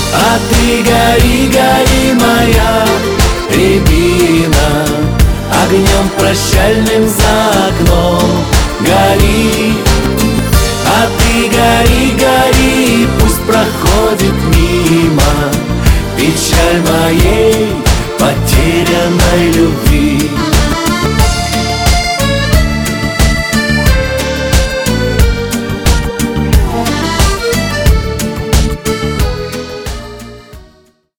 А ты гори, гори, моя рябина, огнем прощальным за окном гори. А ты гори, гори, пусть проходит мир.